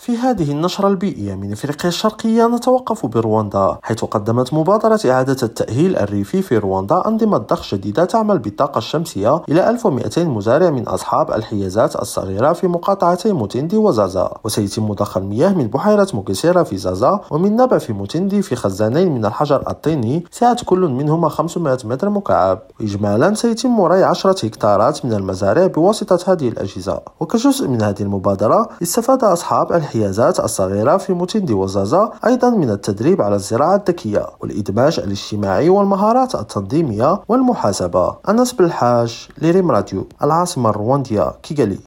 في هذه النشرة البيئية من إفريقيا الشرقية نتوقف برواندا، حيث قدمت مبادرة إعادة التأهيل الريفي في رواندا أنظمة ضخ جديدة تعمل بالطاقة الشمسية إلى 1200 مزارع من أصحاب الحيازات الصغيرة في مقاطعتي موتيندي وزازا. وسيتم ضخ المياه من بحيرة موكيسيرا في زازا ومن نبع في موتيندي في خزانين من الحجر الطيني سعة كل منهما 500 متر مكعب. إجمالا سيتم ري 10 هكتارات من المزارع بواسطة هذه الأجهزة. وكجزء من هذه المبادرة استفاد أصحاب الحيازات الصغيرة في موتيندي وزازا أيضا من التدريب على الزراعة الذكية والإدماج الاجتماعي والمهارات التنظيمية والمحاسبة. أنس بالحاج لريم راديو، العاصمة الرواندية كيغالي.